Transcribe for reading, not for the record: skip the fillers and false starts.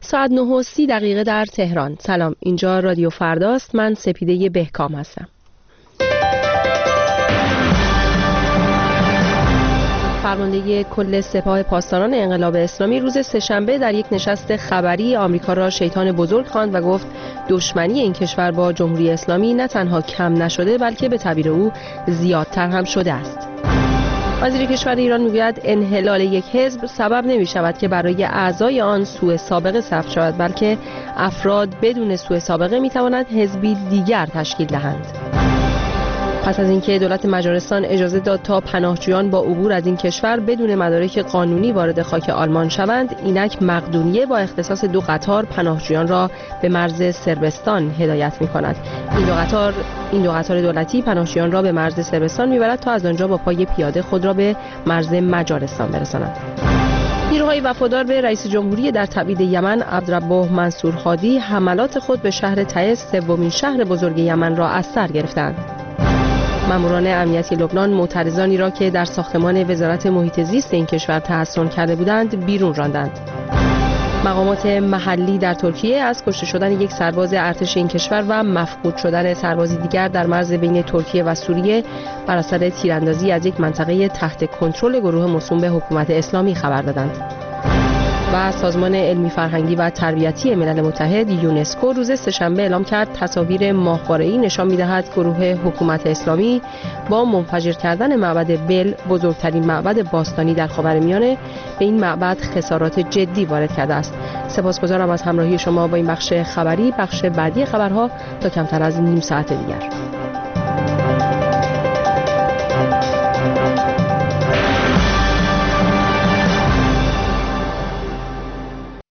ساعت 9:30 در تهران. سلام، اینجا رادیو فرداست. من سپیده بهکام هستم. فرمانده کل سپاه پاسداران انقلاب اسلامی روز سه‌شنبه در یک نشست خبری آمریکا را شیطان بزرگ خواند و گفت دشمنی این کشور با جمهوری اسلامی نه تنها کم نشده بلکه به تعبیر او زیادتر هم شده است. وزیر کشور ایران میگوید انحلال یک حزب سبب نمی شود که برای اعضای آن سوء سابقه ثبت شود، بلکه افراد بدون سوء سابقه می توانند حزبی دیگر تشکیل دهند. پس از اینکه دولت مجارستان اجازه داد تا پناهجویان با عبور از این کشور بدون مدارک قانونی وارد خاک آلمان شوند، اینک مقدونیه با اختصاص 2 قطار پناهجویان را به مرز صربستان هدایت می‌کند. این دو قطار دولتی پناهجویان را به مرز صربستان می‌برد تا از آنجا با پای پیاده خود را به مرز مجارستان برسانند. نیروهای وفادار به رئیس جمهوری در تبعید یمن عبدالرب منصور هادی حملات خود به شهر تعز، سومین شهر بزرگ یمن را از سر گرفتند. ماموران امنیتی لبنان معترضانی را که در ساختمان وزارت محیط زیست این کشور تحصن کرده بودند بیرون راندند. مقامات محلی در ترکیه از کشته شدن یک سرباز ارتش این کشور و مفقود شدن سربازی دیگر در مرز بین ترکیه و سوریه بر اثر تیراندازی از یک منطقه تحت کنترل گروه موسوم به حکومت اسلامی خبر دادند. و سازمان علمی فرهنگی و تربیتی ملل متحد یونسکو روز سه‌شنبه اعلام کرد تصاویر ماهواره‌ای نشان می‌دهد گروه حکومت اسلامی با منفجر کردن معبد بل، بزرگترین معبد باستانی در خاورمیانه، به این معبد خسارات جدی وارد کرده است. سپاسگزارم از همراهی شما با این بخش خبری. بخش بعدی خبرها تا کمتر از نیم ساعت دیگر.